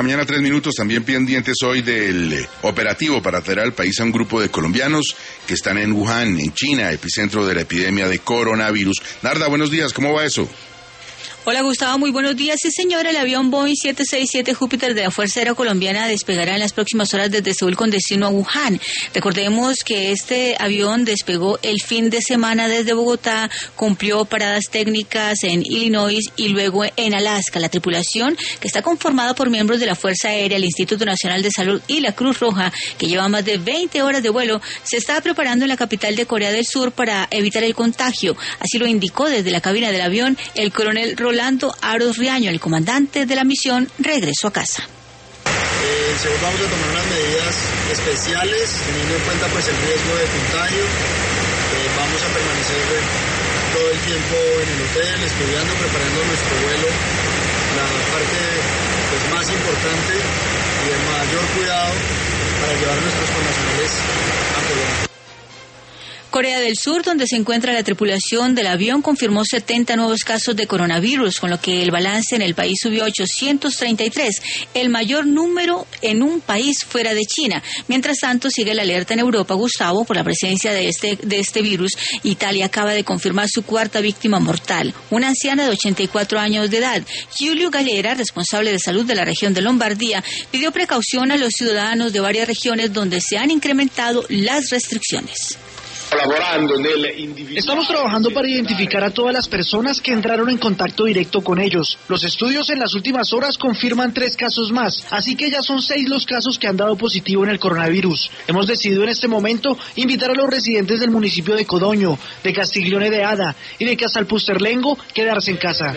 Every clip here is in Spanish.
Mañana 3 minutos, también pendientes hoy del operativo para traer al país a un grupo de colombianos que están en Wuhan, en China, epicentro de la epidemia de coronavirus. Narda, buenos días, ¿cómo va eso? Hola Gustavo, muy buenos días. Sí señora, el avión Boeing 767 Júpiter de la Fuerza Aérea Colombiana despegará en las próximas horas desde Seúl con destino a Wuhan. Recordemos que este avión despegó el fin de semana desde Bogotá, cumplió paradas técnicas en Illinois y luego en Alaska. La tripulación, que está conformada por miembros de la Fuerza Aérea, el Instituto Nacional de Salud y la Cruz Roja, que lleva más de 20 horas de vuelo, se está preparando en la capital de Corea del Sur para evitar el contagio. Así lo indicó desde la cabina del avión el coronel Rolando Aros Riaño, el comandante de la misión, regresó a casa. Según vamos a tomar unas medidas especiales, teniendo en cuenta pues el riesgo de contagio. Vamos a permanecer todo el tiempo en el hotel, estudiando, preparando nuestro vuelo. La parte pues, más importante y de mayor cuidado para llevar a nuestros connacionales a Colombia. Corea del Sur, donde se encuentra la tripulación del avión, confirmó 70 nuevos casos de coronavirus, con lo que el balance en el país subió a 833, el mayor número en un país fuera de China. Mientras tanto, sigue la alerta en Europa, Gustavo, por la presencia de este virus. Italia acaba de confirmar su cuarta víctima mortal, una anciana de 84 años de edad. Giulio Galera, responsable de salud de la región de Lombardía, pidió precaución a los ciudadanos de varias regiones donde se han incrementado las restricciones. Estamos trabajando para identificar a todas las personas que entraron en contacto directo con ellos. Los estudios en las últimas horas confirman 3 casos más, así que ya son 6 los casos que han dado positivo en el coronavirus. Hemos decidido en este momento invitar a los residentes del municipio de Codoño, de Castiglione de Ada y de Casalpusterlengo quedarse en casa.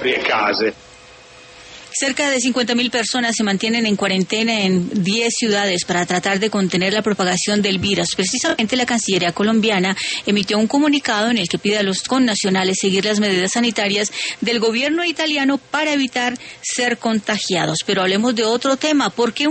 Cerca de 50.000 personas se mantienen en cuarentena en 10 ciudades para tratar de contener la propagación del virus. Precisamente la Cancillería colombiana emitió un comunicado en el que pide a los connacionales seguir las medidas sanitarias del gobierno italiano para evitar ser contagiados. Pero hablemos de otro tema, porque